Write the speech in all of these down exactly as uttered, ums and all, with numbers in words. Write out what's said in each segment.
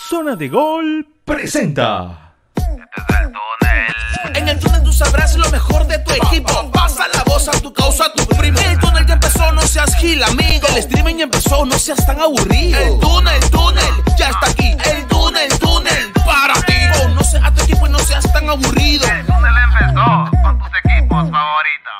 Zona de Gol presenta. En el túnel tú sabrás lo mejor de tu equipo. Pasa la voz a tu causa, a tu primo. El túnel ya empezó, no seas gil, amigo. El streaming ya empezó, no seas tan aburrido. El túnel, el túnel, ya está aquí. El túnel, el túnel, para ti. Conoce a tu equipo y no seas tan aburrido. El túnel empezó con tus equipos favoritos.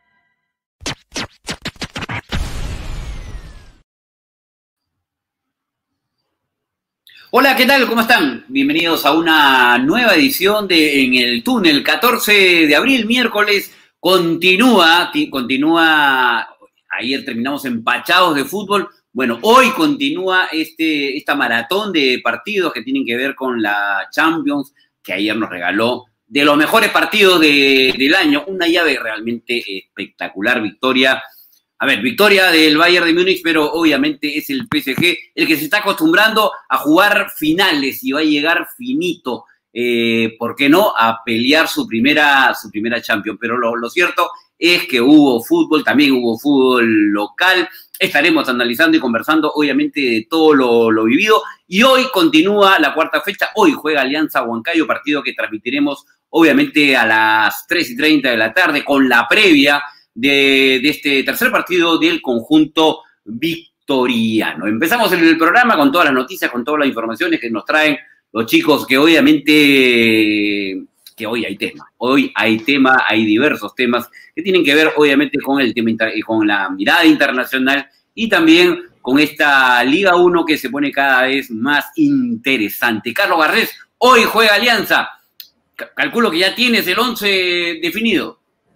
Hola, ¿qué tal? ¿Cómo están? Bienvenidos a una nueva edición de En el Túnel, catorce de abril, miércoles. Continúa, continúa, ayer terminamos empachados de fútbol. Bueno, hoy continúa este, esta maratón de partidos que tienen que ver con la Champions, que ayer nos regaló de los mejores partidos de, del año. Una llave realmente espectacular, victoria. A ver, victoria del Bayern de Múnich, pero obviamente es el P S G el que se está acostumbrando a jugar finales y va a llegar finito, eh, ¿por qué no?, a pelear su primera, su primera Champions. Pero lo, lo cierto es que hubo fútbol, también hubo fútbol local. Estaremos analizando y conversando, obviamente, de todo lo, lo vivido. Y hoy continúa la cuarta fecha. Hoy juega Alianza Huancayo, partido que transmitiremos, obviamente, a las tres y treinta de la tarde, con la previa De, de este tercer partido del conjunto victoriano. Empezamos el programa con todas las noticias, con todas las informaciones que nos traen los chicos, que obviamente, que hoy hay tema, hoy hay tema, hay diversos temas que tienen que ver obviamente con el tema, con la mirada internacional y también con esta Liga uno que se pone cada vez más interesante. Carlos Garcés, hoy juega Alianza, calculo que ya tienes el once definido.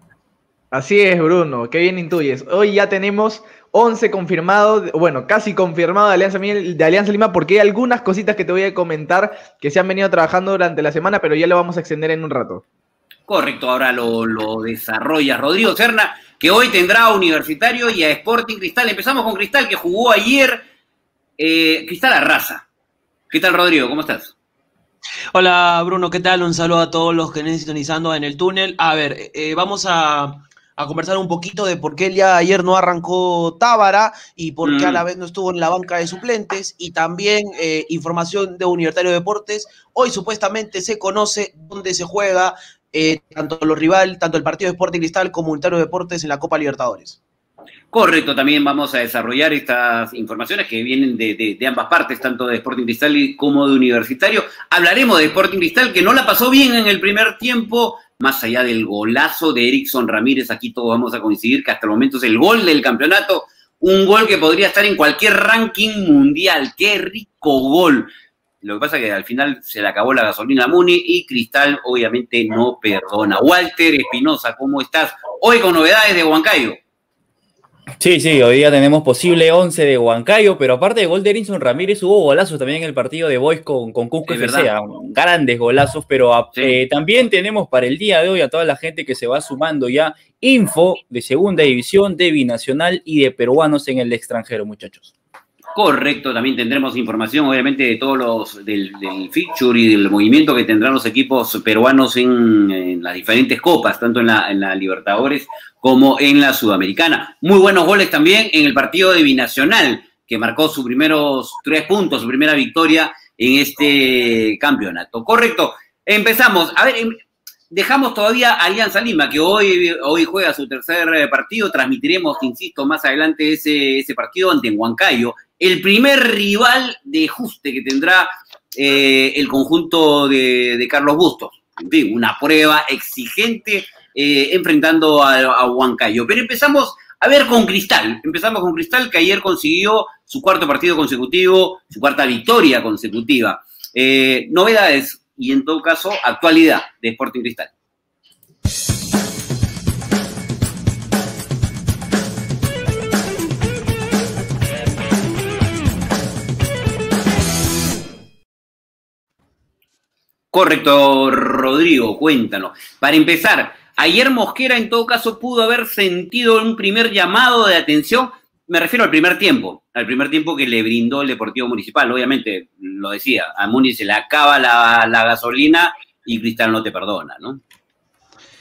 Así es, Bruno, qué bien intuyes. Hoy ya tenemos once confirmados, bueno, casi confirmado de Alianza, de Alianza Lima, porque hay algunas cositas que te voy a comentar que se han venido trabajando durante la semana, pero ya lo vamos a extender en un rato. Correcto, ahora lo, lo desarrolla Rodrigo Serna, que hoy tendrá a Universitario y a Sporting Cristal. Empezamos con Cristal, que jugó ayer. Eh, Cristal arrasa. ¿Qué tal, Rodrigo? ¿Cómo estás? Hola, Bruno, ¿qué tal? Un saludo a todos los que estén sintonizando en el túnel. A ver, eh, vamos a... a conversar un poquito de por qué el día de ayer no arrancó Tábara y por qué mm. a la vez no estuvo en la banca de suplentes, y también eh, información de Universitario de Deportes. Hoy supuestamente se conoce dónde se juega eh, tanto los rivales, tanto el partido de Sporting Cristal como Universitario de Deportes en la Copa Libertadores. Correcto, también vamos a desarrollar estas informaciones que vienen de, de, de ambas partes, tanto de Sporting Cristal como de Universitario. Hablaremos de Sporting Cristal, que no la pasó bien en el primer tiempo, más allá del golazo de Erickson Ramírez. Aquí todos vamos a coincidir que hasta el momento es el gol del campeonato, un gol que podría estar en cualquier ranking mundial. ¡Qué rico gol! Lo que pasa es que al final se le acabó la gasolina a Muni y Cristal obviamente no perdona. Walter Espinosa, ¿cómo estás? Hoy con novedades de Huancayo. Sí, sí, hoy día tenemos posible once de Huancayo, pero aparte de gol de Erickson Ramírez, hubo golazos también en el partido de Boys con, con Cusco F C, grandes golazos, pero sí. eh, también tenemos para el día de hoy a toda la gente que se va sumando ya info de segunda división, de binacional y de peruanos en el extranjero, muchachos. Correcto, también tendremos información, obviamente, de todos los, del, del feature y del movimiento que tendrán los equipos peruanos en, en las diferentes copas, tanto en la, en la Libertadores como en la Sudamericana. Muy buenos goles también en el partido de Binacional, que marcó sus primeros tres puntos, su primera victoria en este campeonato. Correcto, empezamos. A ver, dejamos todavía a Alianza Lima, que hoy, hoy juega su tercer partido. Transmitiremos, insisto, más adelante ese, ese partido ante Huancayo. El primer rival de ajuste que tendrá eh, el conjunto de, de Carlos Bustos. En fin, una prueba exigente eh, enfrentando a, a Huancayo. Pero empezamos a ver con Cristal. Empezamos con Cristal, que ayer consiguió su cuarto partido consecutivo, su cuarta victoria consecutiva. Eh, novedades y, en todo caso, actualidad de Sporting Cristal. Correcto, Rodrigo, cuéntanos. Para empezar, ayer Mosquera en todo caso pudo haber sentido un primer llamado de atención, me refiero al primer tiempo, al primer tiempo que le brindó el Deportivo Municipal. Obviamente, lo decía, a Muni se le acaba la, la gasolina y Cristal no te perdona, ¿no?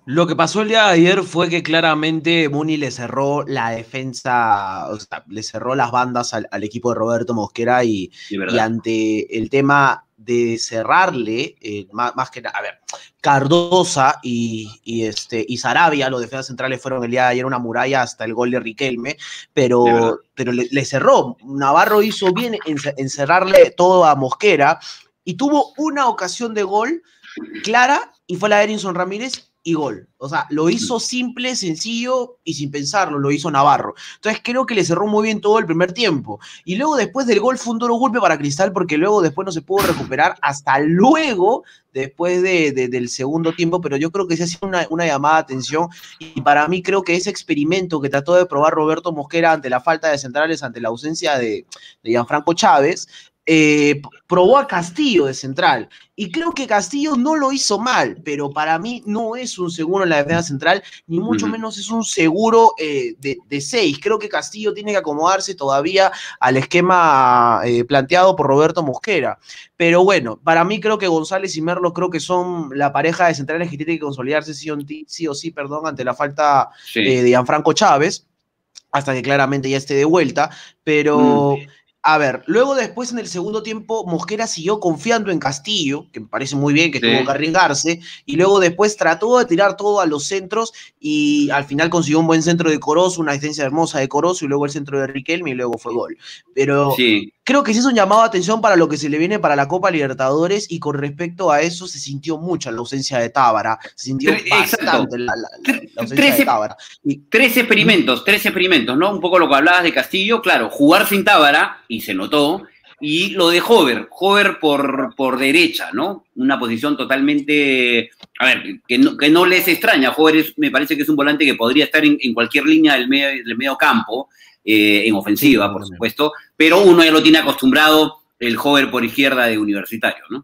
Lo que pasó el día de ayer fue que claramente Muni le cerró la defensa, o sea, le cerró las bandas al, al equipo de Roberto Mosquera y, y ante el tema de cerrarle, eh, más, más que nada, a ver, Cardosa y, y, este, y Sarabia, los defensas centrales fueron el día de ayer una muralla hasta el gol de Riquelme, pero, pero le, le cerró. Navarro hizo bien en, en cerrarle todo a Mosquera y tuvo una ocasión de gol clara y fue la de Erinson Ramírez y gol. O sea, lo hizo simple, sencillo y sin pensarlo, lo hizo Navarro. Entonces creo que le cerró muy bien todo el primer tiempo. Y luego después del gol fue un duro golpe para Cristal porque luego después no se pudo recuperar hasta luego, después de, de, del segundo tiempo, pero yo creo que se ha sido una, una llamada de atención y para mí creo que ese experimento que trató de probar Roberto Mosquera ante la falta de centrales, ante la ausencia de, de Gianfranco Chávez, Eh, probó a Castillo de central y creo que Castillo no lo hizo mal, pero para mí no es un seguro en la defensa central, ni mucho uh-huh. menos es un seguro eh, de, de seis. Creo que Castillo tiene que acomodarse todavía al esquema eh, planteado por Roberto Mosquera, pero bueno, para mí creo que González y Merlo creo que son la pareja de centrales que tiene que consolidarse sí o sí, sí, o sí perdón, ante la falta sí. eh, de Gianfranco Chávez, hasta que claramente ya esté de vuelta, pero... Mm. A ver, luego después en el segundo tiempo Mosquera siguió confiando en Castillo, que me parece muy bien que sí. tuvo que arriesgarse, y luego después trató de tirar todo a los centros y al final consiguió un buen centro de Corozo, una asistencia hermosa de Corozo y luego el centro de Riquelme y luego fue gol. Pero sí. creo que sí es un llamado de atención para lo que se le viene para la Copa Libertadores y con respecto a eso se sintió mucho la ausencia de Tábara, se sintió Tres, bastante la, la, la, la ausencia tres, de Tábara. Y, tres experimentos, tres experimentos, ¿no? Un poco lo que hablabas de Castillo, claro, jugar sin Tábara y se notó, y lo de Hover, Hover por, por derecha, ¿no? Una posición totalmente, a ver, que no, que no les extraña, Hover es, me parece que es un volante que podría estar en, en cualquier línea del medio, del medio campo, eh, en ofensiva, por supuesto, pero uno ya lo tiene acostumbrado el Hover por izquierda de Universitario, ¿no?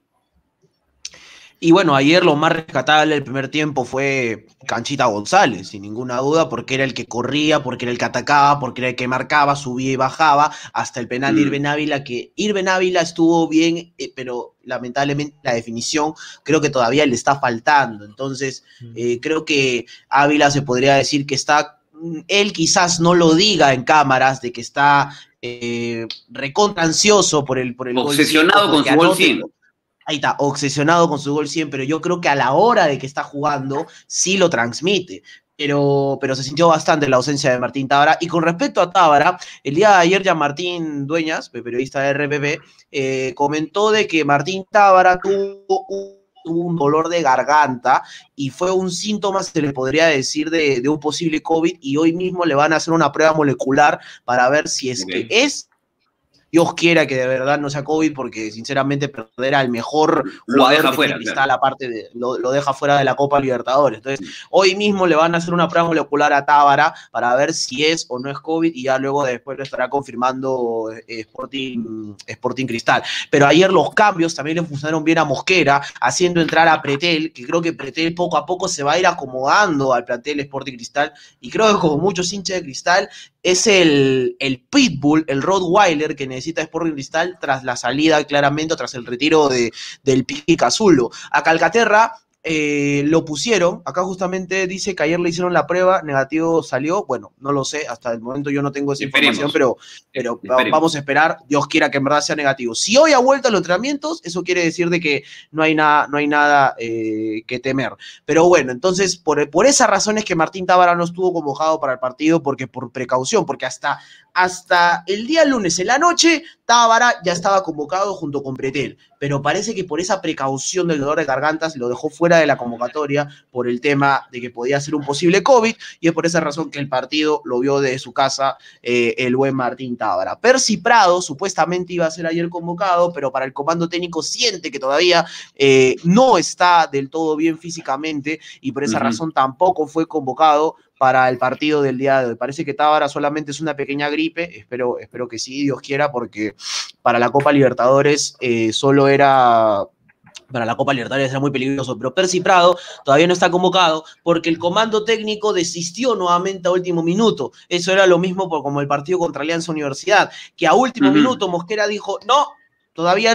Y bueno, ayer lo más rescatable del primer tiempo fue Canchita González, sin ninguna duda, porque era el que corría, porque era el que atacaba, porque era el que marcaba, subía y bajaba, hasta el penal mm. de Irben Ávila, que Irben Ávila estuvo bien, eh, pero lamentablemente la definición creo que todavía le está faltando. Entonces, mm. eh, creo que Ávila se podría decir que está, él quizás no lo diga en cámaras, de que está eh, recontra ansioso por el, por el obsesionado gol con su gol cien. Ahí está, obsesionado con su gol cien, pero yo creo que a la hora de que está jugando sí lo transmite, pero, pero se sintió bastante la ausencia de Martín Tábara. Y con respecto a Tábara, el día de ayer ya Martín Dueñas, periodista de R P P, eh, comentó de que Martín Tábara tuvo un, tuvo un dolor de garganta y fue un síntoma, se le podría decir, de, de un posible COVID, y hoy mismo le van a hacer una prueba molecular para ver si es okay. que es. Dios quiera que de verdad no sea COVID, porque sinceramente perder al mejor lo deja de fuera, Cristal, claro. aparte de, lo, lo deja fuera de la Copa Libertadores. Entonces, hoy mismo le van a hacer una prueba molecular a Tábara para ver si es o no es COVID, y ya luego después lo estará confirmando eh, Sporting, Sporting Cristal. Pero ayer los cambios también le funcionaron bien a Mosquera, haciendo entrar a Pretel, que creo que Pretel poco a poco se va a ir acomodando al plantel Sporting Cristal, y creo que como muchos hinchas de Cristal, es el, el pitbull, el Rottweiler que necesita Sporting Cristal tras la salida, claramente, tras el retiro de, del Piqui Cazulo. A Calcaterra eh, lo pusieron, acá justamente dice que ayer le hicieron la prueba, negativo salió, bueno, no lo sé, hasta el momento yo no tengo esa Esperemos. información, pero, pero Esperemos. vamos a esperar, Dios quiera que en verdad sea negativo. Si hoy ha vuelto a los entrenamientos, eso quiere decir de que no hay nada, no hay nada eh, que temer. Pero bueno, entonces, por, por esas razones que Martín Tábara no estuvo convocado para el partido, porque por precaución, porque hasta, hasta el día lunes en la noche, Tábara ya estaba convocado junto con Pretel, pero parece que por esa precaución del dolor de gargantas lo dejó fuera de la convocatoria por el tema de que podía ser un posible COVID, y es por esa razón que el partido lo vio desde su casa eh, el buen Martín Tábara. Percy Prado supuestamente iba a ser ayer convocado, pero para el comando técnico siente que todavía eh, no está del todo bien físicamente, y por esa uh-huh. razón tampoco fue convocado para el partido del día de hoy. Parece que Tábara solamente es una pequeña gripe, espero, espero que sí, Dios quiera, porque para la Copa Libertadores eh, solo era... Para la Copa Libertadores era muy peligroso, pero Percy Prado todavía no está convocado porque el comando técnico desistió nuevamente a último minuto. Eso era lo mismo por, como el partido contra Alianza Universidad, que a último uh-huh. minuto Mosquera dijo, no, todavía no,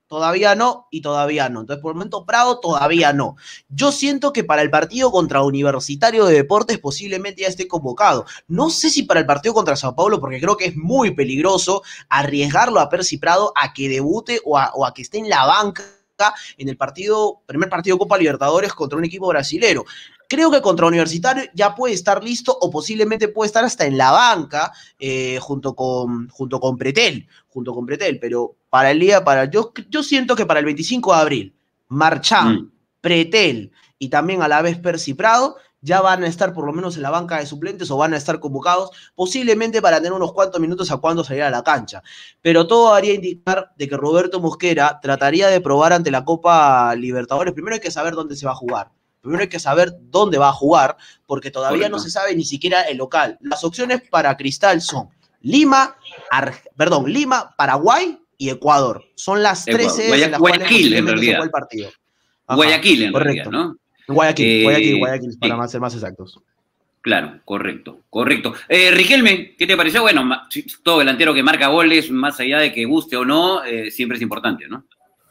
todavía no, y todavía no. Entonces, por el momento, Prado todavía no. Yo siento que para el partido contra Universitario de Deportes posiblemente ya esté convocado. No sé si para el partido contra Sao Paulo, porque creo que es muy peligroso arriesgarlo a Percy Prado a que debute o a, o a que esté en la banca en el partido, primer partido de Copa Libertadores contra un equipo brasilero. Creo que contra Universitario ya puede estar listo o posiblemente puede estar hasta en la banca eh, junto con, junto con Pretel, junto con Pretel, pero para el día, para yo, yo siento que para el veinticinco de abril, Marchán, mm. Pretel y también a la vez Percy Prado ya van a estar por lo menos en la banca de suplentes o van a estar convocados, posiblemente para tener unos cuantos minutos a cuando salir a la cancha. Pero todo haría indicar de que Roberto Mosquera trataría de probar ante la Copa Libertadores. Primero hay que saber dónde se va a jugar. Primero hay que saber dónde va a jugar, porque todavía Correcto. No se sabe ni siquiera el local. Las opciones para Cristal son Lima, Ar perdón, Lima, Paraguay y Ecuador. Son las tres sedes en las Guayaquil, en realidad. El partido. Ajá, Guayaquil, en correcto. realidad, ¿no? Guayaquil, eh, Guayaquil, Guayaquil, sí. para más, ser más exactos. Claro, correcto, correcto. Eh, Riquelme, ¿qué te pareció? Bueno, todo delantero que marca goles, más allá de que guste o no, eh, siempre es importante, ¿no?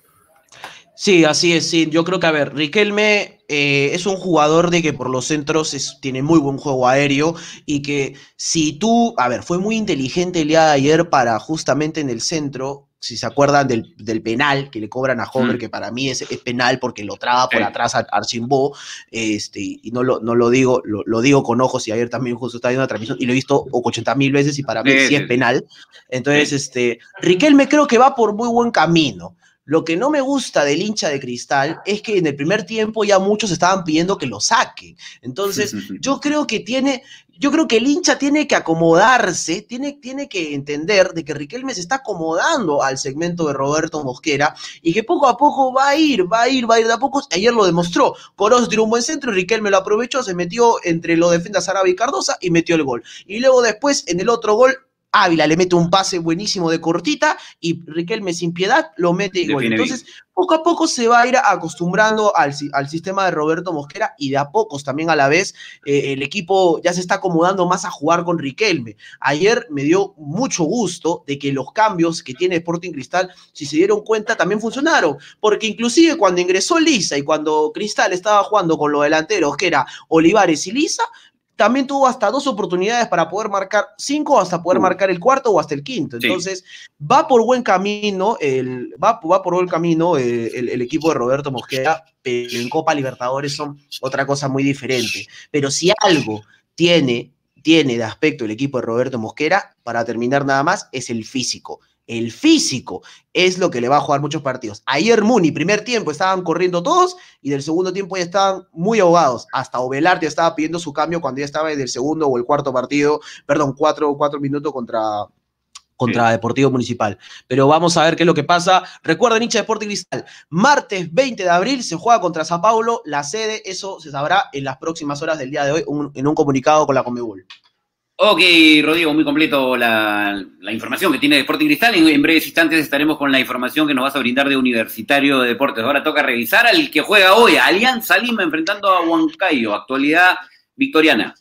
Sí, así es, sí. Yo creo que, a ver, Riquelme eh, es un jugador de que por los centros es, tiene muy buen juego aéreo y que si tú, a ver, fue muy inteligente el día de ayer para justamente en el centro, si se acuerdan del, del penal que le cobran a Homer, mm. que para mí es, es penal porque lo traba por sí. atrás a Archimbó, este, y no lo, no lo digo, lo, lo digo con ojos, y ayer también justo estaba viendo una transmisión y lo he visto ochenta mil veces y para mí sí, sí es penal. Entonces, sí. este, Riquelme creo que va por muy buen camino. Lo que no me gusta del hincha de Cristal es que en el primer tiempo ya muchos estaban pidiendo que lo saquen. Entonces, sí, sí, sí. yo creo que tiene, yo creo que el hincha tiene que acomodarse, tiene, tiene que entender de que Riquelme se está acomodando al segmento de Roberto Mosquera y que poco a poco va a ir, va a ir, va a ir de a poco. Ayer lo demostró. Corozo tiró un buen centro y Riquelme lo aprovechó, se metió entre los defensas Sarabia y Cardosa y metió el gol. Y luego después, en el otro gol, Ávila le mete un pase buenísimo de cortita y Riquelme sin piedad lo mete y gol. Entonces, bien. poco a poco se va a ir acostumbrando al, al sistema de Roberto Mosquera y de a pocos también a la vez eh, el equipo ya se está acomodando más a jugar con Riquelme. Ayer me dio mucho gusto de que los cambios que tiene Sporting Cristal, si se dieron cuenta, también funcionaron, porque inclusive cuando ingresó Lisa y cuando Cristal estaba jugando con los delanteros que era Olivares y Lisa, también tuvo hasta dos oportunidades para poder marcar cinco, hasta poder uh. marcar el cuarto o hasta el quinto. Entonces, sí. va por buen camino, el, va, va por buen camino el, el, el equipo de Roberto Mosquera, pero en Copa Libertadores son otra cosa muy diferente. Pero si algo tiene, tiene de aspecto el equipo de Roberto Mosquera, para terminar nada más, es el físico. El físico es lo que le va a jugar muchos partidos. Ayer Muni, primer tiempo, estaban corriendo todos y del segundo tiempo ya estaban muy ahogados. Hasta Ovelar ya estaba pidiendo su cambio cuando ya estaba en el segundo o el cuarto partido, perdón, cuatro, cuatro minutos contra, contra sí. Deportivo Municipal. Pero vamos a ver qué es lo que pasa. Recuerden, hincha de Sporting Cristal, martes veinte de abril se juega contra Sao Paulo, la sede, eso se sabrá en las próximas horas del día de hoy, un, en un comunicado con la Conmebol. Ok, Rodrigo, muy completo la, la información que tiene de Sporting Cristal. En, en breves instantes estaremos con la información que nos vas a brindar de Universitario de Deportes. Ahora toca revisar al que juega hoy, Alianza Lima, enfrentando a Huancayo, actualidad victoriana.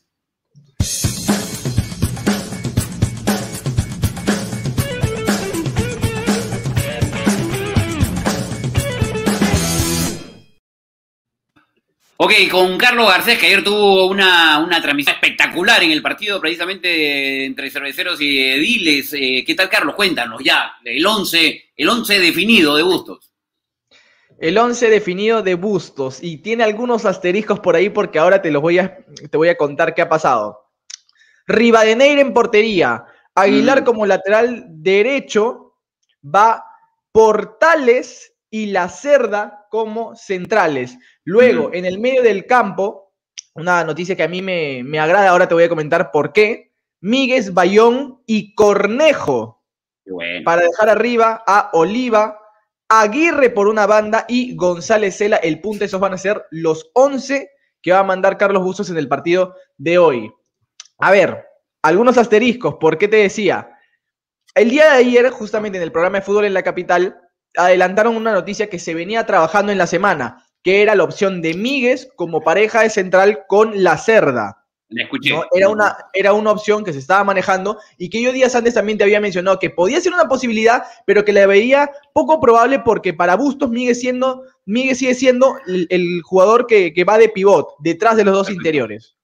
Ok, con Carlos Garcés, que ayer tuvo una, una transmisión espectacular en el partido precisamente entre Cerveceros y Ediles. Eh, ¿Qué tal, Carlos? Cuéntanos ya, el once, el once definido de Bustos. El once definido de Bustos, y tiene algunos asteriscos por ahí porque ahora te los voy a, te voy a contar qué ha pasado. Rivadeneira en portería, Aguilar mm. como lateral derecho, va Portales y La Cerda como centrales. Luego, mm. en el medio del campo, una noticia que a mí me, me agrada, ahora te voy a comentar por qué, Míguez, Bayón y Cornejo, bueno. para dejar arriba a Oliva, Aguirre por una banda y González Cela, el punta. Esos van a ser los once que va a mandar Carlos Bustos en el partido de hoy. A ver, algunos asteriscos, ¿por qué te decía? El día de ayer, justamente en el programa de fútbol en la capital, adelantaron una noticia que se venía trabajando en la semana, que era la opción de Míguez como pareja de central con La Cerda. La escuché. ¿no? Era, una, era una opción que se estaba manejando y que yo días antes también te había mencionado que podía ser una posibilidad, pero que la veía poco probable porque para Bustos Miguel, siendo, Miguel sigue siendo el, el jugador que, que va de pivot, detrás de los dos interiores.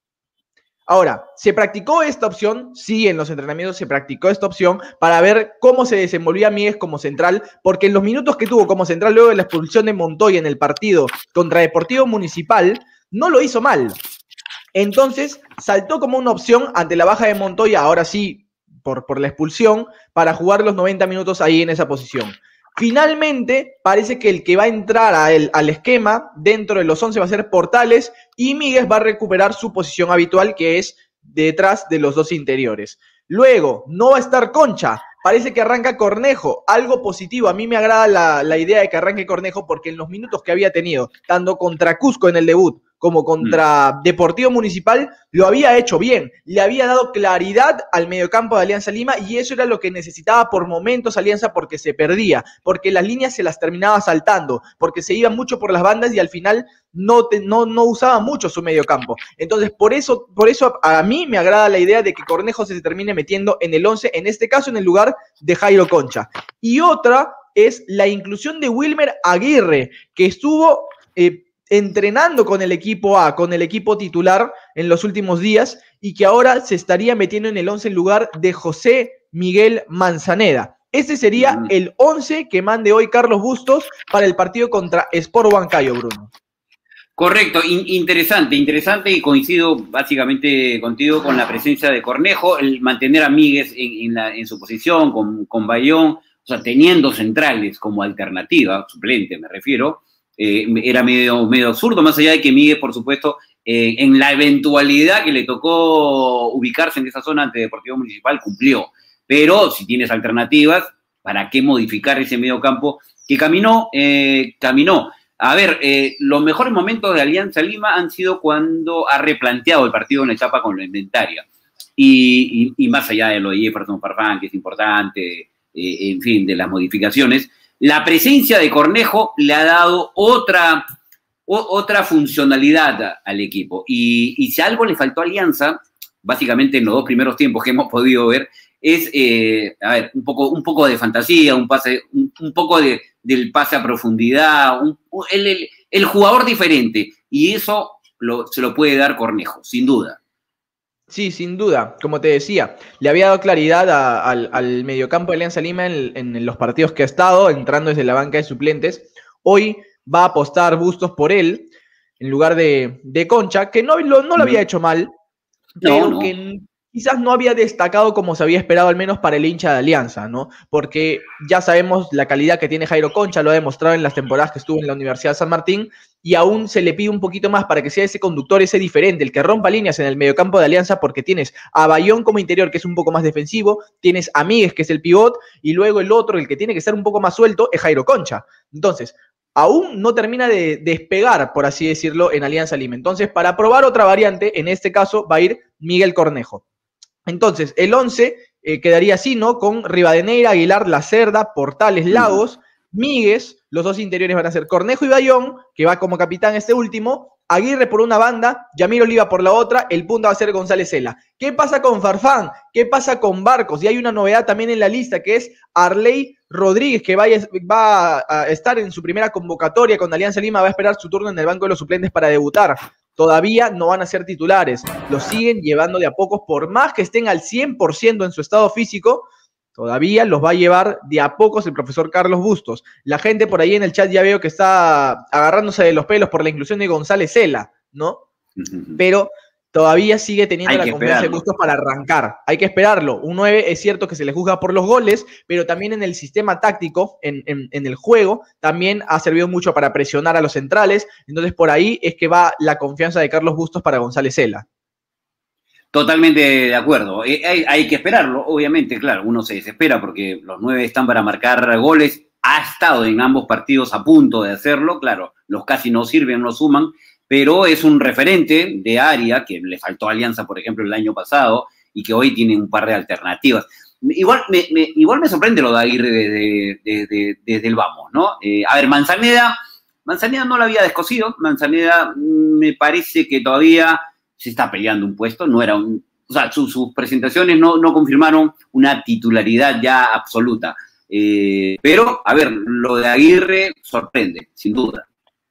Ahora, ¿se practicó esta opción? Sí, en los entrenamientos se practicó esta opción para ver cómo se desenvolvía Miguel como central, porque en los minutos que tuvo como central luego de la expulsión de Montoya en el partido contra Deportivo Municipal, no lo hizo mal. Entonces, saltó como una opción ante la baja de Montoya, ahora sí, por, por la expulsión, para jugar los noventa minutos ahí en esa posición. Finalmente, parece que el que va a entrar a el, al esquema dentro de los once va a ser Portales y Míguez va a recuperar su posición habitual, que es detrás de los dos interiores. Luego, no va a estar Concha. Parece que arranca Cornejo, algo positivo. A mí me agrada la, la idea de que arranque Cornejo porque en los minutos que había tenido, tanto contra Cusco en el debut como contra mm. Deportivo Municipal, lo había hecho bien. Le había dado claridad al mediocampo de Alianza Lima y eso era lo que necesitaba por momentos Alianza porque se perdía, porque las líneas se las terminaba saltando, porque se iba mucho por las bandas y al final no, te, no, no usaba mucho su mediocampo. Entonces, por eso, por eso a, a mí me agrada la idea de que Cornejo se termine metiendo en el once, en este caso en el lugar de Jairo Concha. Y otra es la inclusión de Wilmer Aguirre, que estuvo eh, entrenando con el equipo A, con el equipo titular en los últimos días y que ahora se estaría metiendo en el once en lugar de José Miguel Manzaneda. Ese sería mm. el once que mande hoy Carlos Bustos para el partido contra Sport Huancayo, Bruno. Correcto, In- interesante, interesante y coincido básicamente contigo con la presencia de Cornejo, el mantener a Míguez en, en, la, en su posición con, con Bayón, o sea, teniendo centrales como alternativa, suplente me refiero, eh, era medio, medio absurdo, más allá de que Míguez, por supuesto, eh, en la eventualidad que le tocó ubicarse en esa zona ante Deportivo Municipal, cumplió. Pero si tienes alternativas, ¿para qué modificar ese medio campo que caminó? Eh, caminó. A ver, eh, los mejores momentos de Alianza Lima han sido cuando ha replanteado el partido en la etapa con la inventaria. Y, y, y más allá de lo de Jefferson Farfán, que es importante, eh, en fin, de las modificaciones, la presencia de Cornejo le ha dado otra, o, otra funcionalidad al equipo. Y, y si algo le faltó a Alianza, básicamente en los dos primeros tiempos que hemos podido ver, es, eh, a ver, un poco, un poco de fantasía, un pase, un, un poco de, del pase a profundidad, un, el, el, el jugador diferente, y eso lo, se lo puede dar Cornejo, sin duda. Sí, sin duda, como te decía, le había dado claridad a, al, al mediocampo de Alianza Lima en, en los partidos que ha estado, entrando desde la banca de suplentes. Hoy va a apostar Bustos por él, en lugar de, de Concha, que no lo, no lo había hecho mal, pero no, no. que quizás no había destacado como se había esperado, al menos para el hincha de Alianza, ¿no? Porque ya sabemos la calidad que tiene Jairo Concha, lo ha demostrado en las temporadas que estuvo en la Universidad de San Martín, y aún se le pide un poquito más para que sea ese conductor, ese diferente, el que rompa líneas en el mediocampo de Alianza, porque tienes a Bayón como interior, que es un poco más defensivo, tienes a Míguez, que es el pivot, y luego el otro, el que tiene que ser un poco más suelto, es Jairo Concha. Entonces, aún no termina de despegar, por así decirlo, en Alianza Lima. Entonces, para probar otra variante, en este caso va a ir Miguel Cornejo. Entonces, el once eh, quedaría así, ¿no? Con Rivadeneira, Aguilar, Lacerda, Portales, Lagos, Míguez, los dos interiores van a ser Cornejo y Bayón, que va como capitán este último, Aguirre por una banda, Yamir Oliva por la otra, el punta va a ser González Cela. ¿Qué pasa con Farfán? ¿Qué pasa con Barcos? Y hay una novedad también en la lista, que es Arley Rodríguez, que vaya, va a estar en su primera convocatoria con Alianza Lima, va a esperar su turno en el banco de los suplentes para debutar. Todavía no van a ser titulares, los siguen llevando de a pocos, por más que estén al cien por ciento en su estado físico, todavía los va a llevar de a pocos el profesor Carlos Bustos. La gente por ahí en el chat ya veo que está agarrándose de los pelos por la inclusión de González Cela, ¿no? Uh-huh. Pero todavía sigue teniendo la confianza de Bustos para arrancar. Hay que esperarlo. Un nueve es cierto que se le juzga por los goles, pero también en el sistema táctico, en, en, en el juego, también ha servido mucho para presionar a los centrales. Entonces, por ahí es que va la confianza de Carlos Bustos para González Cela. Totalmente de acuerdo. Hay, hay que esperarlo, obviamente, claro. Uno se desespera porque los nueve están para marcar goles. Ha estado en ambos partidos a punto de hacerlo. Claro, los casi no sirven, no suman, pero es un referente de área que le faltó a Alianza, por ejemplo, el año pasado, y que hoy tiene un par de alternativas. Igual me, me, igual me sorprende lo de Aguirre desde de, de, de, de, de el vamos, ¿no? Eh, a ver, Manzaneda, Manzaneda no lo había descosido, Manzaneda me parece que todavía se está peleando un puesto, no era un, o sea, su, sus presentaciones no, no confirmaron una titularidad ya absoluta. Eh, pero, a ver, lo de Aguirre sorprende, sin duda.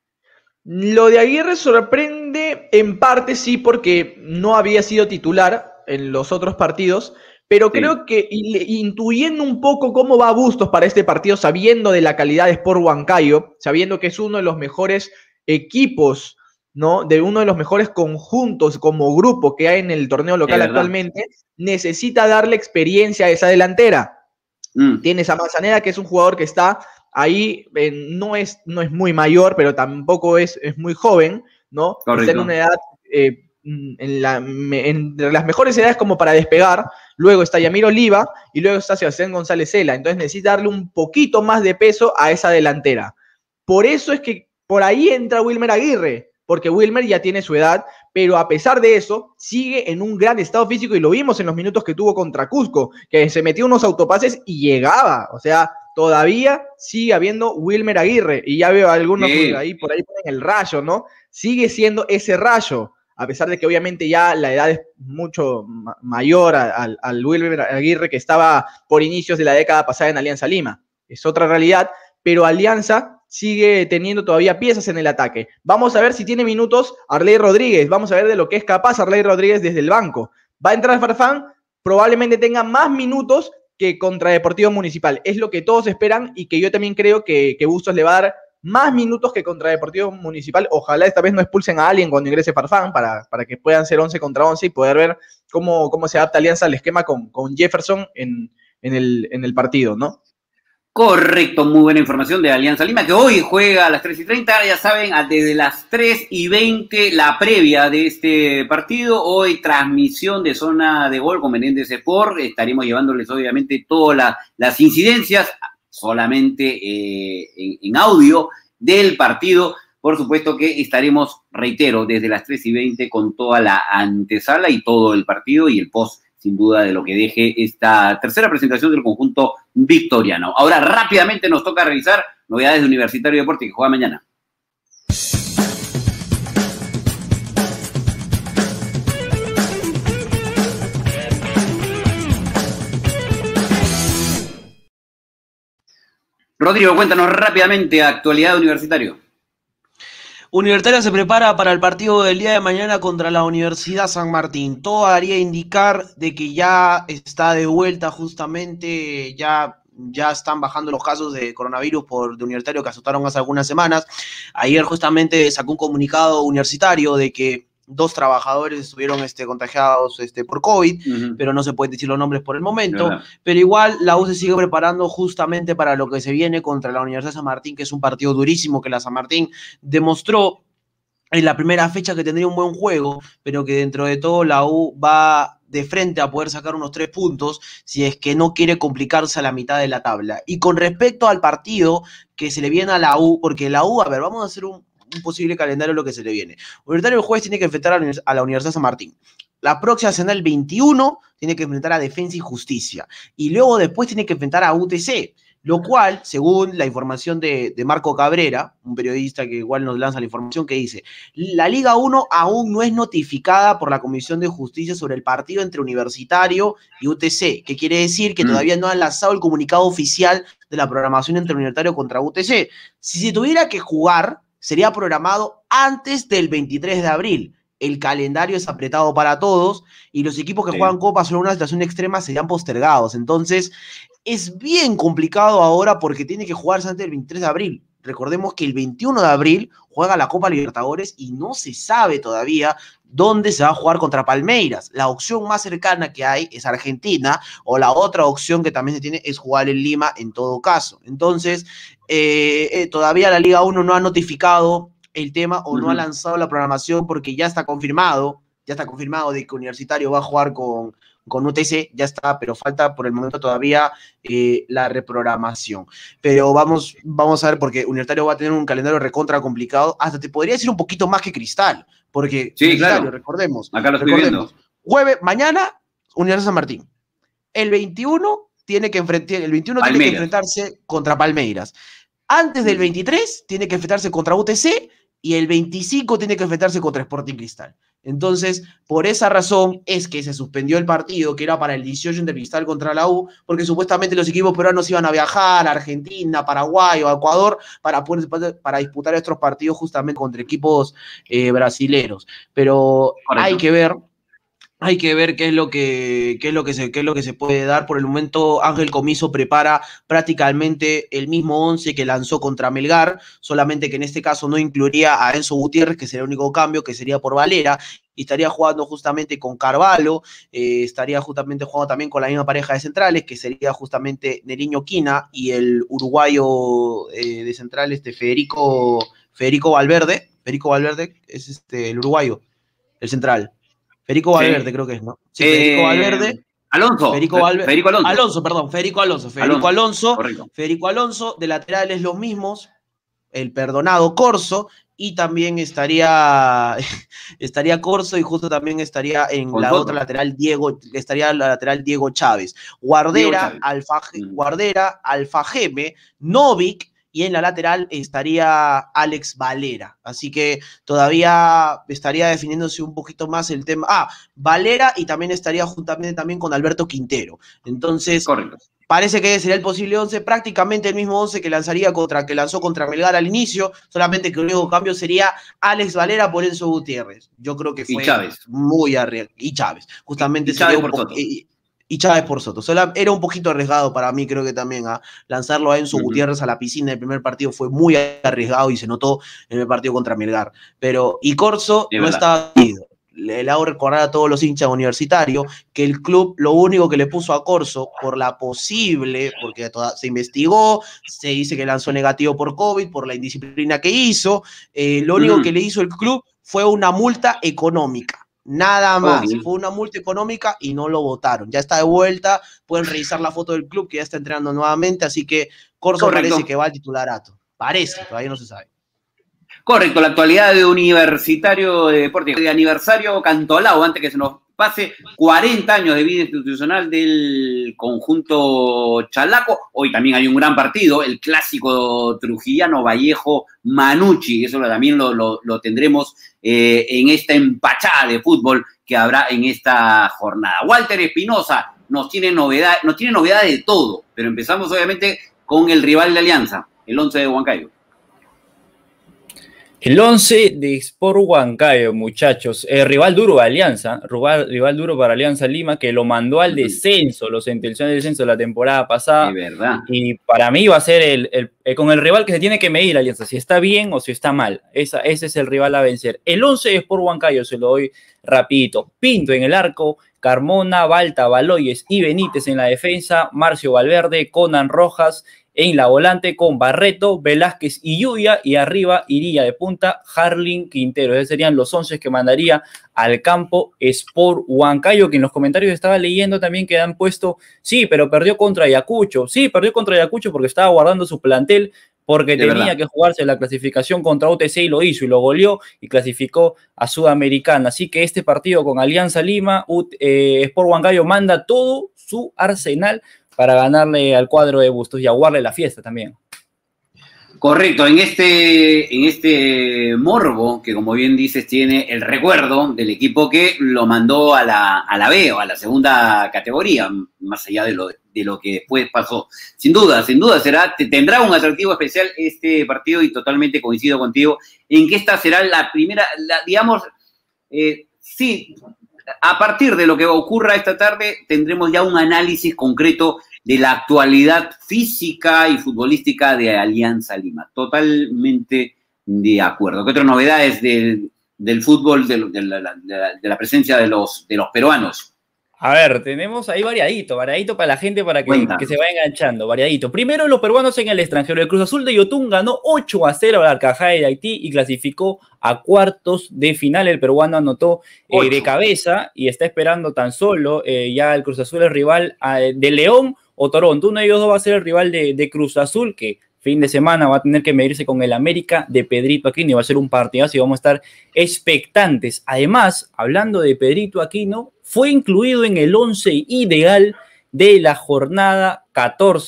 Lo de Aguirre sorprende en parte, sí, porque no había sido titular en los otros partidos, pero sí. Creo que intuyendo un poco cómo va Bustos para este partido, sabiendo de la calidad de Sport Huancayo, sabiendo que es uno de los mejores equipos, ¿no? De uno de los mejores conjuntos como grupo que hay en el torneo local actualmente, necesita darle experiencia a esa delantera. Mm. Tienes a Manzanera, que es un jugador que está ahí, eh, no, es, no es muy mayor, pero tampoco es, es muy joven, ¿no? Correcto. Está en una edad, eh, en, la, en las mejores edades como para despegar. Luego está Yamir Oliva y luego está Sebastián González Cela. Entonces necesita darle un poquito más de peso a esa delantera. Por eso es que por ahí entra Wilmer Aguirre, porque Wilmer ya tiene su edad, pero a pesar de eso, sigue en un gran estado físico y lo vimos en los minutos que tuvo contra Cusco, que se metió unos autopases y llegaba. O sea, todavía sigue habiendo Wilmer Aguirre, y ya veo algunos sí. ahí, por ahí ponen el rayo, ¿no? Sigue siendo ese rayo, a pesar de que obviamente ya la edad es mucho ma mayor al, al Wilmer Aguirre que estaba por inicios de la década pasada en Alianza Lima. Es otra realidad, pero Alianza sigue teniendo todavía piezas en el ataque. Vamos a ver si tiene minutos Arley Rodríguez, vamos a ver de lo que es capaz Arley Rodríguez desde el banco. Va a entrar Farfán, probablemente tenga más minutos que contra Deportivo Municipal. Es lo que todos esperan y que yo también creo que, que Bustos le va a dar más minutos que contra Deportivo Municipal. Ojalá esta vez no expulsen a alguien cuando ingrese Farfán para, para que puedan ser once contra once y poder ver cómo, cómo se adapta Alianza al esquema con, con Jefferson en, en, el, en el partido, ¿no? Correcto, muy buena información de Alianza Lima, que hoy juega a las tres y treinta, ya saben, desde las tres y veinte la previa de este partido. Hoy transmisión de Zona de Gol con Menéndez Sport, estaremos llevándoles obviamente todas la, las incidencias, solamente eh, en, en audio del partido. Por supuesto que estaremos, reitero, desde las tres y veinte con toda la antesala y todo el partido y el post, sin duda, de lo que deje esta tercera presentación del conjunto victoriano. Ahora, rápidamente nos toca revisar novedades de Universitario Deporte, que juega mañana. Rodrigo, cuéntanos rápidamente actualidad de Universitario. Universitario se prepara para el partido del día de mañana contra la Universidad San Martín. Todo haría indicar de que ya está de vuelta justamente, ya, ya están bajando los casos de coronavirus por de Universitario que asustaron hace algunas semanas. Ayer justamente sacó un comunicado Universitario de que dos trabajadores estuvieron este, contagiados este, por COVID, uh-huh. pero no se pueden decir los nombres por el momento. Uh-huh. Pero igual la U se sigue preparando justamente para lo que se viene contra la Universidad de San Martín, que es un partido durísimo, que la San Martín demostró en la primera fecha que tendría un buen juego, pero que dentro de todo la U va de frente a poder sacar unos tres puntos si es que no quiere complicarse a la mitad de la tabla. Y con respecto al partido que se le viene a la U, porque la U, a ver, vamos a hacer un un posible calendario de lo que se le viene. Universitario el jueves tiene que enfrentar a la, a la Universidad de San Martín. La próxima semana, el veintiuno, tiene que enfrentar a Defensa y Justicia. Y luego después tiene que enfrentar a U T C, lo cual, según la información de, de Marco Cabrera, un periodista que igual nos lanza la información, que dice, la Liga uno aún no es notificada por la Comisión de Justicia sobre el partido entre Universitario y U T C, que quiere decir que mm. todavía no han lanzado el comunicado oficial de la programación entre Universitario contra U T C. Si se tuviera que jugar, sería programado antes del veintitrés de abril. El calendario es apretado para todos y los equipos que sí. juegan Copa sobre una situación extrema serían postergados. Entonces, es bien complicado ahora porque tiene que jugarse antes del veintitrés de abril. Recordemos que el veintiuno de abril juega la Copa Libertadores y no se sabe todavía dónde se va a jugar contra Palmeiras. La opción más cercana que hay es Argentina, o la otra opción que también se tiene es jugar en Lima en todo caso. Entonces, eh, eh, todavía la Liga uno no ha notificado el tema o uh-huh. no ha lanzado la programación porque ya está confirmado, ya está confirmado de que Universitario va a jugar con, con U T C, ya está, pero falta por el momento todavía eh, la reprogramación. Pero vamos, vamos a ver, porque Universitario va a tener un calendario recontra complicado, hasta te podría decir un poquito más que Cristal, porque sí, claro. recordemos, acá lo estoy recordemos, viendo. Jueves, mañana, Universidad de San Martín. El veintiuno tiene que enfrentar, el veintiuno tiene que enfrentarse contra Palmeiras. Antes del veintitrés tiene que enfrentarse contra U T C y el veinticinco tiene que enfrentarse contra Sporting Cristal. Entonces, por esa razón es que se suspendió el partido, que era para el dieciocho entre Cristal contra la U, porque supuestamente los equipos peruanos iban a viajar a Argentina, Paraguay o a Ecuador para, poder, para disputar estos partidos justamente contra equipos eh, brasileros. Pero Correcto. hay que ver... Hay que ver qué es lo que, qué es lo que se, qué es lo que se puede dar. Por el momento, Ángel Comiso prepara prácticamente el mismo once que lanzó contra Melgar, solamente que en este caso no incluiría a Enzo Gutiérrez, que sería el único cambio, que sería por Valera, y estaría jugando justamente con Carvalho, eh, estaría justamente jugando también con la misma pareja de centrales, que sería justamente Neriño Quina y el uruguayo eh, de central, este Federico, Federico Valverde, Federico Valverde es este, el uruguayo, el central. Federico Valverde, sí. creo que es, ¿no? Sí, eh, Federico Valverde. Alonso. Federico, Valverde, Federico Alonso. Alonso, perdón, Federico Alonso. Federico Alonso. Alonso Federico Alonso, de laterales los mismos, el perdonado Corso, y también estaría, estaría Corso, y justo también estaría en Con la todo. otra lateral Diego, estaría la lateral Diego Chávez. Guardera, Diego Chávez. Alfa, mm. Guardera, Alfajeme, Novik, y en la lateral estaría Alex Valera. Así que todavía estaría definiéndose un poquito más el tema. Ah, Valera, y también estaría juntamente también con Alberto Quintero. Entonces, Correcto. Parece que sería el posible once, prácticamente el mismo once que lanzaría contra, que lanzó contra Melgar al inicio, solamente que el único cambio sería Alex Valera por Enzo Gutiérrez. Yo creo que fue y Chávez. muy arriesgado. Y Chávez. Justamente y, y Chávez sería un poco... Y Chávez por Soto. Solo era un poquito arriesgado para mí, creo que también. ¿eh? Lanzarlo a Enzo uh-huh. Gutiérrez a la piscina del primer partido fue muy arriesgado y se notó en el partido contra Melgar. Pero, y Corso no estaba ido. Le, le hago recordar a todos los hinchas universitarios que el club lo único que le puso a Corso por la posible, porque toda, se investigó, se dice que lanzó negativo por COVID, por la indisciplina que hizo, eh, lo único uh-huh. que le hizo el club fue una multa económica. Nada más, okay. Fue una multa económica y no lo votaron. Ya está de vuelta, pueden revisar la foto del club que ya está entrenando nuevamente, así que Corso Correcto. Parece que va al titularato. Parece, todavía no se sabe. Correcto, la actualidad de Universitario de Deportes, de aniversario Cantolao, antes que se nos pase, cuarenta años de vida institucional del conjunto chalaco. Hoy también hay un gran partido, el clásico trujillano Vallejo-Manucci, eso también lo, lo, lo tendremos eh, en esta empachada de fútbol que habrá en esta jornada. Walter Espinosa nos tiene novedad, nos tiene novedades de todo, pero empezamos obviamente con el rival de Alianza, el once de Huancayo. El once de Sport Huancayo, muchachos, eh, rival duro de Alianza, rival, rival duro para Alianza Lima, que lo mandó al descenso, lo sentenció al descenso la temporada pasada. De verdad. Y para mí va a ser el, el, el, con el rival que se tiene que medir Alianza, si está bien o si está mal. Esa, ese es el rival a vencer. El once de Sport Huancayo, se lo doy rapidito. Pinto en el arco, Carmona, Balta, Baloyes y Benítez en la defensa, Marcio Valverde, Conan Rojas en la volante con Barreto, Velázquez y Lluvia, y arriba iría de punta Harlin Quintero. Esos serían los once que mandaría al campo Sport Huancayo, que en los comentarios estaba leyendo también que han puesto, sí, pero perdió contra Ayacucho, sí, perdió contra Ayacucho porque estaba guardando su plantel, porque de tenía verdad. que jugarse la clasificación contra U T C y lo hizo, y lo goleó y clasificó a Sudamericana. Así que este partido con Alianza Lima, eh, Sport Huancayo manda todo su arsenal para ganarle al cuadro de Bustos y aguarle la fiesta también. Correcto, en este, en este morbo, que como bien dices, tiene el recuerdo del equipo que lo mandó a la, a la B o a la segunda categoría, más allá de lo, de lo que después pasó. Sin duda, sin duda, será, tendrá un atractivo especial este partido, y totalmente coincido contigo en que esta será la primera, la, digamos, eh, sí, a partir de lo que ocurra esta tarde, tendremos ya un análisis concreto de la actualidad física y futbolística de Alianza Lima. Totalmente de acuerdo. ¿Qué otras novedades del, del fútbol, de, de, la, de, la, de la presencia de los, de los peruanos? A ver, tenemos ahí variadito, variadito para la gente para que, que se vaya enganchando, variadito. Primero, los peruanos en el extranjero. El Cruz Azul de Yotun ganó ocho a cero al Arcajay de Haití y clasificó a cuartos de final. El peruano anotó eh, de cabeza y está esperando tan solo eh, ya el Cruz Azul, el rival eh, de León o Toronto. Uno de ellos dos va a ser el rival de, de Cruz Azul, que fin de semana va a tener que medirse con el América de Pedrito Aquino, y va a ser un partidazo y vamos a estar expectantes. Además, hablando de Pedrito Aquino, fue incluido en el once ideal de la jornada catorce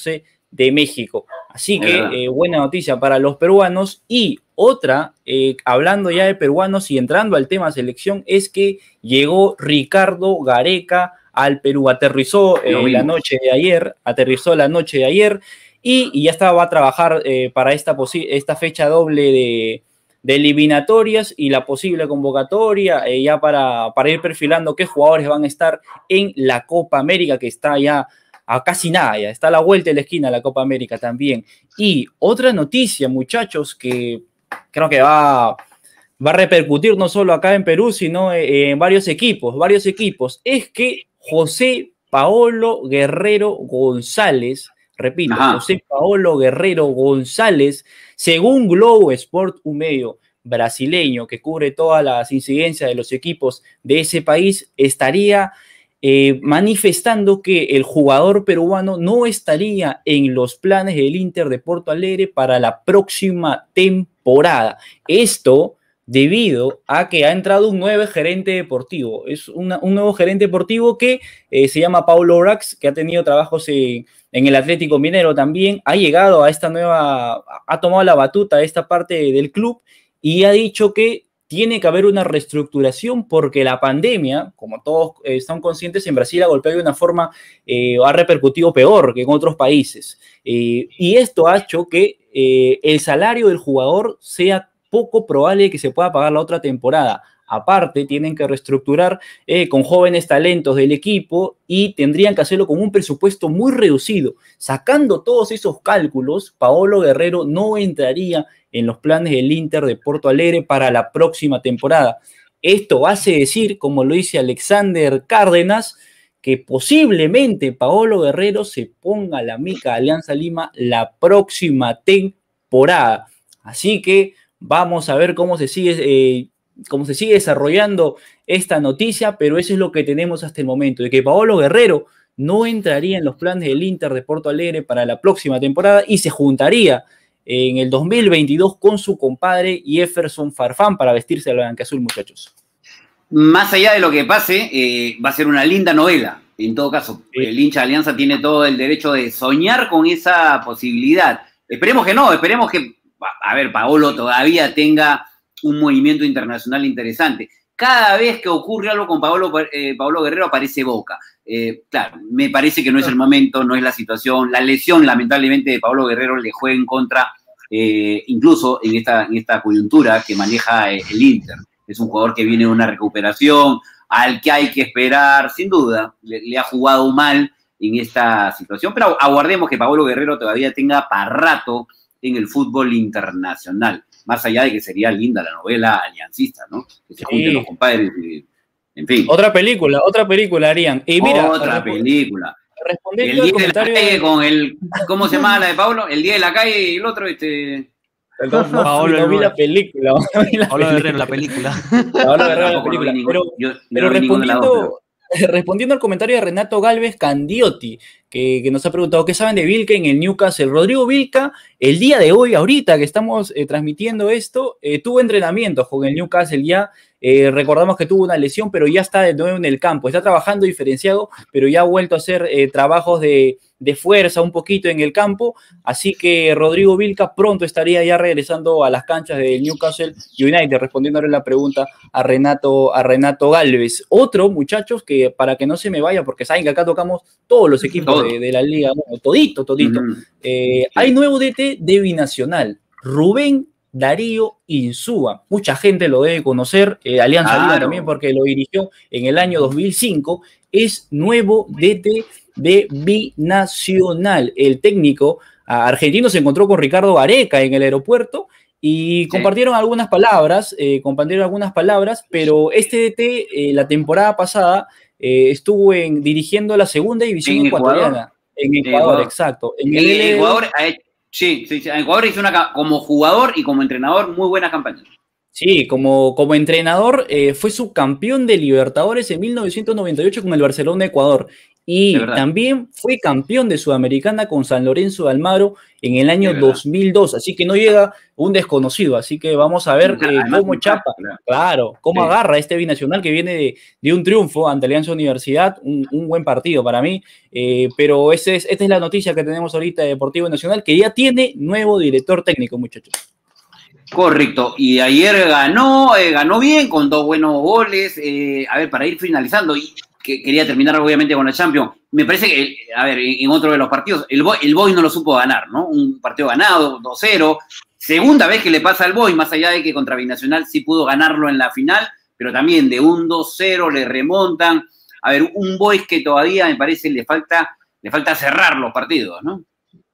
de México. Así que eh, buena noticia para los peruanos. Y otra, eh, hablando ya de peruanos y entrando al tema selección, es que llegó Ricardo Gareca al Perú, aterrizó eh, la noche de ayer, aterrizó la noche de ayer y, y ya estaba, va a trabajar eh, para esta, esta fecha doble de, de eliminatorias y la posible convocatoria, eh, ya para, para ir perfilando qué jugadores van a estar en la Copa América, que está ya a casi nada, ya está a la vuelta de la esquina la Copa América también. Y otra noticia, muchachos, que creo que va... va a repercutir no solo acá en Perú, sino en varios equipos, varios equipos, es que José Paolo Guerrero González, repito, Ajá. José Paolo Guerrero González, según Globo Sport, un medio brasileño que cubre todas las incidencias de los equipos de ese país, estaría eh, manifestando que el jugador peruano no estaría en los planes del Inter de Porto Alegre para la próxima temporada. Esto debido a que ha entrado un nuevo gerente deportivo. Es una, un nuevo gerente deportivo que eh, se llama Paulo Rax, que ha tenido trabajos en, en el Atlético Minero también, ha llegado a esta nueva, ha tomado la batuta de esta parte del club y ha dicho que tiene que haber una reestructuración porque la pandemia, como todos eh, están conscientes, en Brasil ha golpeado de una forma, eh, ha repercutido peor que en otros países. Eh, y esto ha hecho que eh, el salario del jugador sea poco probable que se pueda pagar la otra temporada. Aparte, tienen que reestructurar eh, con jóvenes talentos del equipo y tendrían que hacerlo con un presupuesto muy reducido. Sacando todos esos cálculos, Paolo Guerrero no entraría en los planes del Inter de Porto Alegre para la próxima temporada. Esto hace decir, como lo dice Alexander Cárdenas, que posiblemente Paolo Guerrero se ponga la mica de Alianza Lima la próxima temporada. Así que vamos a ver cómo se sigue, eh, cómo se sigue desarrollando esta noticia, pero eso es lo que tenemos hasta el momento, de que Paolo Guerrero no entraría en los planes del Inter de Porto Alegre para la próxima temporada y se juntaría en el dos mil veintidós con su compadre Jefferson Farfán para vestirse de la blanquiazul, muchachos. Más allá de lo que pase, eh, va a ser una linda novela. En todo caso, sí. El hincha de Alianza tiene todo el derecho de soñar con esa posibilidad. Esperemos que no, esperemos que a ver, Paolo todavía tenga un movimiento internacional interesante. Cada vez que ocurre algo con Paolo, eh, Paolo Guerrero aparece Boca. Eh, claro, me parece que no es el momento, no es la situación. La lesión, lamentablemente, de Paolo Guerrero le juega en contra, eh, incluso en esta, en esta coyuntura que maneja eh, el Inter. Es un jugador que viene de una recuperación, al que hay que esperar, sin duda. Le, le ha jugado mal en esta situación, pero aguardemos que Paolo Guerrero todavía tenga para rato en el fútbol internacional, más allá de que sería linda la novela aliancista, ¿no? Que se junten sí. los compadres, y, en fin. Otra película, otra película harían. Y mira, otra película. Respondiendo el día al comentario de la calle con el, ¿cómo se llama la de Pablo? El día de la calle y el otro, este... No, no, Paolo, no vi la película. Paolo Guerrero, la película. Paolo Guerrero, la película. Pero, yo, pero respondiendo... Respondiendo al comentario de Renato Galvez Candiotti, que, que nos ha preguntado qué saben de Vilca en el Newcastle. Rodrigo Vilca, el día de hoy, ahorita que estamos eh, transmitiendo esto, eh, tuvo entrenamientos con el Newcastle ya. Eh, recordamos que tuvo una lesión, pero ya está de nuevo en el campo. Está trabajando diferenciado, pero ya ha vuelto a hacer eh, trabajos de, de fuerza un poquito en el campo. Así que Rodrigo Vilca pronto estaría ya regresando a las canchas del Newcastle United, respondiéndole la pregunta a Renato, a Renato Galvez. Otro, muchachos, que para que no se me vaya, porque saben que acá tocamos todos los equipos de, de la liga, bueno, todito, todito. Uh-huh. eh, sí. Hay nuevo D T de Binacional, Rubén Darío Insúa. Mucha gente lo debe conocer, eh, Alianza claro. Lima también, porque lo dirigió en el año dos mil cinco. Es nuevo D T de Binacional. El técnico argentino se encontró con Ricardo Gareca en el aeropuerto y sí. compartieron algunas palabras, eh, compartieron algunas palabras, pero este D T eh, la temporada pasada eh, estuvo en, dirigiendo la segunda división ¿En ecuatoriana. Ecuador? En Ecuador, Ecuador. exacto. En el, el Ecuador ha hecho Sí, sí, sí, en Ecuador hizo una, como jugador y como entrenador muy buena campaña. Sí, como, como entrenador eh, fue subcampeón de Libertadores en mil novecientos noventa y ocho con el Barcelona de Ecuador Y también fue campeón de Sudamericana con San Lorenzo de Almagro en el año dos mil dos, así que no llega un desconocido, así que vamos a ver eh, cómo Chapa, claro, claro cómo sí. agarra este binacional que viene de, de un triunfo ante Alianza Universidad, un, un buen partido para mí, eh, pero ese es, esta es la noticia que tenemos ahorita de Deportivo Nacional, que ya tiene nuevo director técnico, muchachos. Correcto, y ayer ganó, eh, ganó bien, con dos buenos goles, eh, a ver, para ir finalizando, y que quería terminar obviamente con la Champions, me parece que, a ver, en otro de los partidos, el Boys, el Boys no lo supo ganar, ¿no? Un partido ganado, dos cero, segunda vez que le pasa al Boys, más allá de que contra Binacional sí pudo ganarlo en la final, pero también de un dos cero le remontan, a ver, un Boys que todavía me parece le falta, le falta cerrar los partidos, ¿no?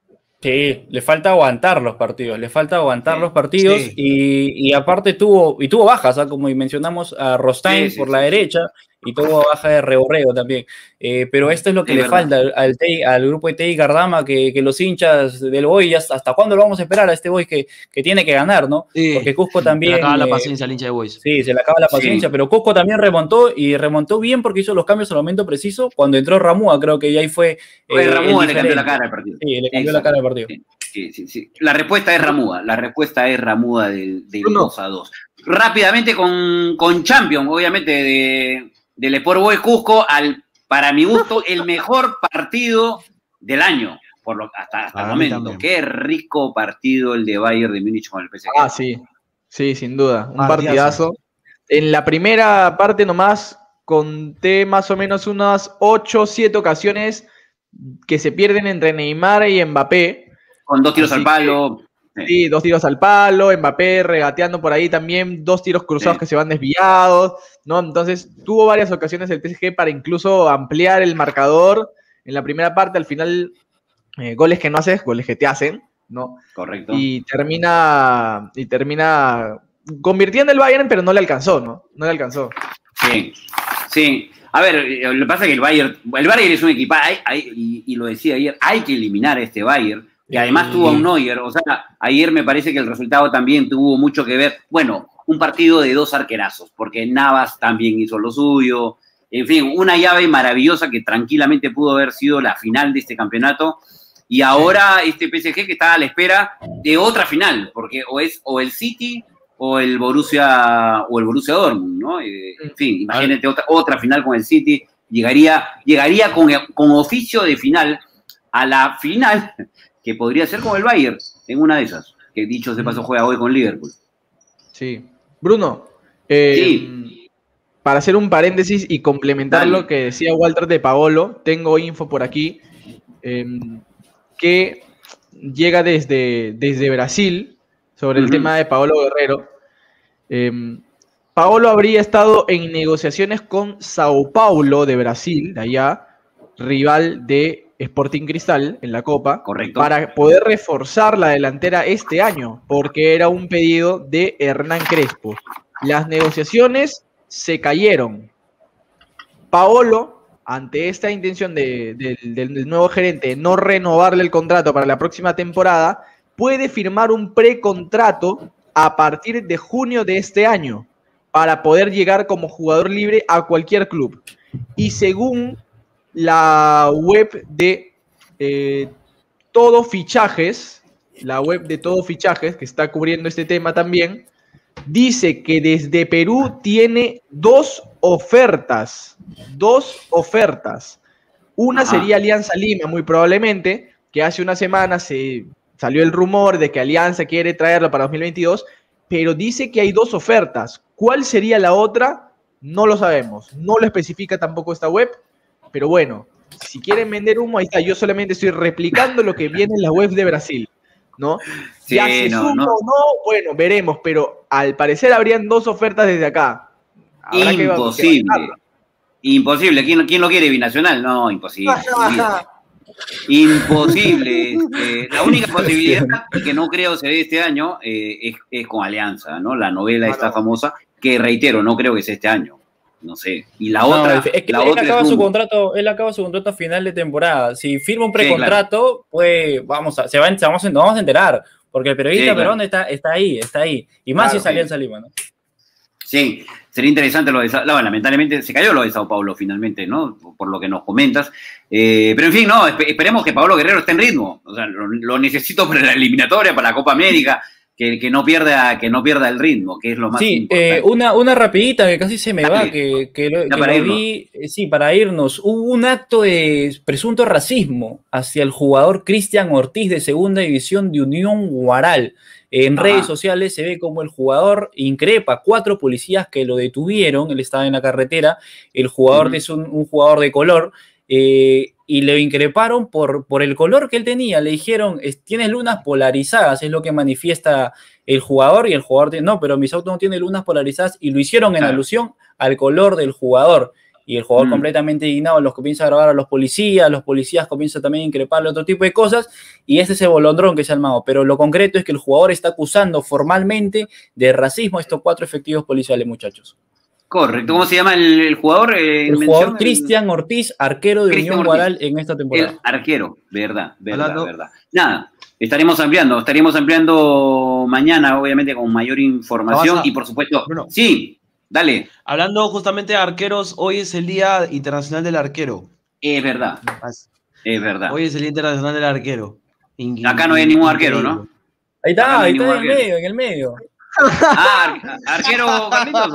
Sí, le falta aguantar los partidos, le falta aguantar sí, los partidos sí. y, y aparte tuvo, y tuvo bajas, ¿eh? Como mencionamos a Rostain sí, sí, por sí, la sí. derecha y tuvo baja de Reborrego también, eh, pero esto es lo que es le verdad. falta al, al, al grupo de Tei Gardama, que, que los hinchas del Boys, ¿hasta cuándo lo vamos a esperar a este Boys que, que tiene que ganar, ¿no? Sí. Porque Cusco también... Se le acaba eh, la paciencia al hincha de Boys. Sí, se le acaba la paciencia, sí. pero Cusco también remontó y remontó bien porque hizo los cambios al momento preciso, cuando entró Ramúa, creo que ya ahí fue... Eh, Ramúa le cambió la cara al partido. Sí, le cambió Exacto. la cara al partido. Sí. Sí, sí, sí. La respuesta es Ramúa, la respuesta es Ramúa del, del no. dos a dos. Rápidamente con, con Champions, obviamente, de, del Sport Boys Cusco, al, para mi gusto, el mejor partido del año, por lo, hasta, hasta el momento. También. Qué rico partido el de Bayern de Múnich con el P S G. Ah, sí, sí, sin duda, un partidazo. partidazo. En la primera parte nomás conté más o menos unas ocho o siete ocasiones que se pierden entre Neymar y Mbappé. Con dos tiros Así al palo. Que, sí. sí, dos tiros al palo, Mbappé regateando por ahí también, dos tiros cruzados sí. que se van desviados, ¿no? Entonces tuvo varias ocasiones el P S G para incluso ampliar el marcador en la primera parte, al final eh, goles que no haces, goles que te hacen, ¿no? Correcto. Y termina, y termina convirtiendo el Bayern, pero no le alcanzó, ¿no? No le alcanzó. Sí, sí. A ver, lo que pasa es que el Bayern, el Bayern es un equipo, hay, hay, y, y lo decía ayer, hay que eliminar a este Bayern, que además tuvo a un Neuer, o sea, ayer me parece que el resultado también tuvo mucho que ver, bueno, un partido de dos arquerazos, porque Navas también hizo lo suyo, en fin, una llave maravillosa que tranquilamente pudo haber sido la final de este campeonato, y ahora este P S G que está a la espera de otra final, porque o es o el City o el Borussia o el Borussia Dortmund, ¿no? Eh, en fin, imagínate otra, otra final con el City, llegaría, llegaría con, con oficio de final a la final, que podría ser como el Bayern, en una de esas, que dicho de paso juega hoy con Liverpool. Sí. Bruno, eh, sí. para hacer un paréntesis y complementar Dale. lo que decía Walter de Paolo, tengo info por aquí, eh, que llega desde, desde Brasil, sobre el uh-huh. tema de Paolo Guerrero. Eh, Paolo habría estado en negociaciones con Sao Paulo de Brasil, de allá, rival de Sporting Cristal en la Copa, correcto, para poder reforzar la delantera este año, porque era un pedido de Hernán Crespo. Las negociaciones se cayeron. Paolo, ante esta intención de, de, de, del nuevo gerente de no renovarle el contrato para la próxima temporada, puede firmar un precontrato a partir de junio de este año para poder llegar como jugador libre a cualquier club. Y según la web de eh, Todo Fichajes, la web de Todo Fichajes, que está cubriendo este tema también, dice que desde Perú tiene dos ofertas, dos ofertas. Una Ajá. sería Alianza Lima, muy probablemente, que hace una semana se salió el rumor de que Alianza quiere traerlo para dos mil veintidós, pero dice que hay dos ofertas. ¿Cuál sería la otra? No lo sabemos. No lo especifica tampoco esta web. Pero bueno, si quieren vender humo, ahí está. Yo solamente estoy replicando lo que viene en la web de Brasil, ¿no? Sí, ya se no, suma no. o no, bueno, veremos. Pero al parecer habrían dos ofertas desde acá. Habrá imposible. Que imposible. ¿Quién, ¿Quién lo quiere? ¿Binacional? No, imposible. Imposible. Eh, la única posibilidad que no creo se dé este año eh, es, es con Alianza, ¿no? La novela esta famosa, que reitero, no creo que sea este año. No sé. Y la no, otra. Es que la él, otra acaba es su contrato, él acaba su contrato a final de temporada. Si firma un precontrato, sí, claro. pues vamos a, se va, vamos, a, vamos a enterar. Porque el periodista sí, claro. Perón está, está ahí, está ahí. Y más claro, si es Alianza sí. Lima, ¿no? Sí, sería interesante lo de Sao... No, lamentablemente se cayó lo de Sao Paulo finalmente, ¿no? Por lo que nos comentas. Eh, pero en fin, no, esperemos que Paolo Guerrero esté en ritmo. O sea, lo, lo necesito para la eliminatoria, para la Copa América. Que, que, no pierda, que no pierda el ritmo, que es lo más sí, importante. Eh, una, una rapidita que casi se me Dale. va, que, que, lo, que para lo vi, eh, sí, para irnos. Hubo un acto de presunto racismo hacia el jugador Cristian Ortiz de Segunda División de Unión Guaral. En Ajá. redes sociales se ve como el jugador increpa a cuatro policías que lo detuvieron, él estaba en la carretera, el jugador uh-huh. es un, un jugador de color, eh, y le increparon por, por el color que él tenía, le dijeron, tienes lunas polarizadas, es lo que manifiesta el jugador, y el jugador, dice, no, pero mis autos no tienen lunas polarizadas, y lo hicieron en claro. alusión al color del jugador, y el jugador mm. completamente indignado, los comienza a grabar a los policías, los policías comienzan también a increparle otro tipo de cosas, y ese es el bolondrón que se ha armado, pero lo concreto es que el jugador está acusando formalmente de racismo a estos cuatro efectivos policiales, muchachos. Correcto. ¿Cómo se llama el, el jugador? Eh, el jugador Cristian Ortiz, arquero de Cristian Unión Ortiz. Guaral en esta temporada. El arquero, verdad, verdad, Hablando. verdad. Nada, estaremos ampliando, estaremos ampliando mañana, obviamente, con mayor información y, por supuesto, Bruno. sí, dale. Hablando justamente de arqueros, hoy es el Día Internacional del Arquero. Es verdad, es verdad. Hoy es el Día Internacional del Arquero. In Acá no hay ningún arquero, ¿no? Ahí está, no ahí está en el medio, en el medio. Ah, arquero Carlitos.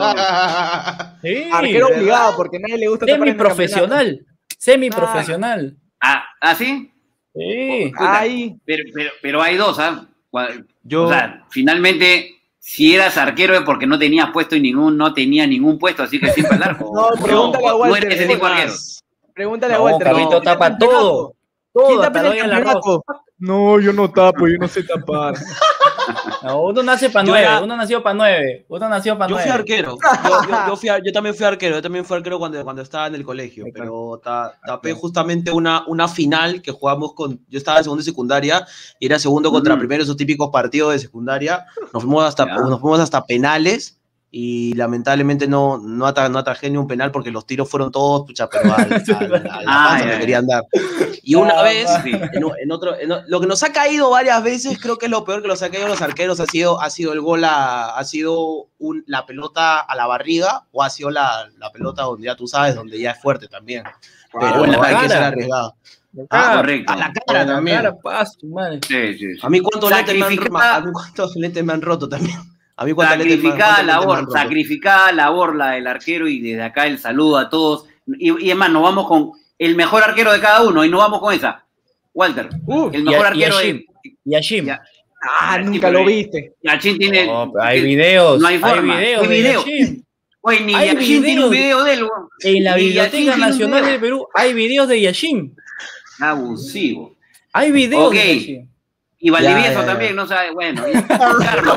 Sí, arquero obligado, porque a nadie le gusta. Semiprofesional. Semiprofesional. Ah, ¿ah, sí? Sí. Ay. Pero, pero, pero hay dos, ¿ah? Yo... O sea, finalmente, si eras arquero es porque no tenías puesto en ningún, no tenías ningún puesto, así que siempre el arco. No, pregúntale a Walter. No eres ese tipo de arquero. Pregúntale a Walter. Carlito tapa todo. Todo, hasta doy en la arroz. No, yo no tapo, yo no sé tapar. No, uno nace para nueve, era... uno nació para nueve, uno nació para nueve. Yo fui arquero, yo, yo, yo, fui, yo también fui arquero, yo también fui arquero cuando, cuando estaba en el colegio, pero ta, tapé justamente una, una final que jugamos con, yo estaba en segundo y secundaria, y era segundo contra mm. primero, esos típicos partidos de secundaria, nos fuimos hasta, yeah. nos fuimos hasta penales, y lamentablemente no, no, ata, no atajé ni un penal porque los tiros fueron todos, pucha, pero al, al, al, a la ah, que querían dar. Y una ah, vez, sí. en, en otro, en, lo que nos ha caído varias veces, creo que es lo peor que nos ha caído a los arqueros, ha sido, ha sido el gol, a, ha sido un, la pelota a la barriga, o ha sido la, la pelota donde ya tú sabes, donde ya es fuerte también. Pero ah, bueno, hay cara. que ser arriesgado. Ah, correcto. A la cara también. A la cara, paz, madre. Sí, sí, sí. A mí cuántos lentes me han, a mí cuántos lentes me han roto también. A mí sacrificada labor, sacrificada labor la del arquero, y desde acá el saludo a todos. Y, y además nos vamos con el mejor arquero de cada uno y nos vamos con esa. Walter, uh, el mejor y a, arquero de... Y a Jim. Ah, ah, nunca lo viste. Y a Jim tiene... No, hay videos. No hay forma. Hay videos. Hay videos. Oye, ni hay Yashin tiene un video de él. En la Biblioteca Nacional del Perú hay videos de Yashin. Abusivo. Hay videos okay. de Yashin. Y Valdivieso ya, ya, ya. también, no sabe, bueno. Carlos,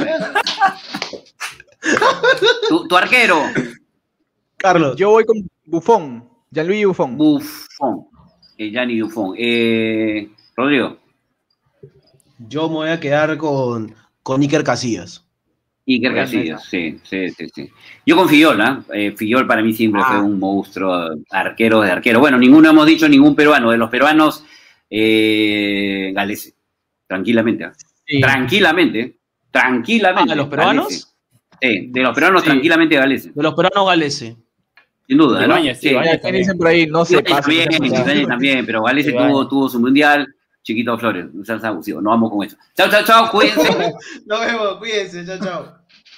¿Tu, tu arquero. Carlos. Yo voy con Buffon, Gianluigi Buffon. Buffon, eh, Gianni Buffon. Eh, Rodrigo. Yo me voy a quedar con, con Iker Casillas. Iker Casillas, sí, sí, sí, sí. Yo con Fillol, ¿eh? eh Fillol para mí siempre ah. fue un monstruo, arquero de arquero. Bueno, ninguno hemos dicho, ningún peruano. De los peruanos, eh, Galese. Tranquilamente, ¿eh? Sí. Tranquilamente, tranquilamente. ¿Ah, ¿de los peruanos? Sí, de los peruanos sí. tranquilamente Galese. De los peruanos Galese. Sin duda, de ¿no? Bañez, sí, Bañez también. Dicen por ahí, no sé. También, también, también, pero Galese tuvo, tuvo su mundial. Chiquito Flores, no seas abusivo. Nos vamos con eso. Chao, chao, chao, cuídense. Nos vemos, cuídense, chao, chao.